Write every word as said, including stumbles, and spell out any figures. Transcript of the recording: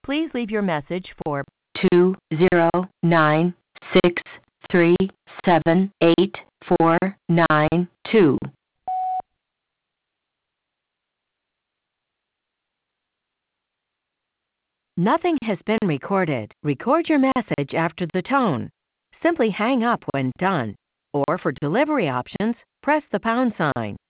Please leave your message for two zero nine six three seven eight four nine two. Nothing has been recorded. Record your message after the tone. Simply hang up when done. Or for delivery options, press the pound sign.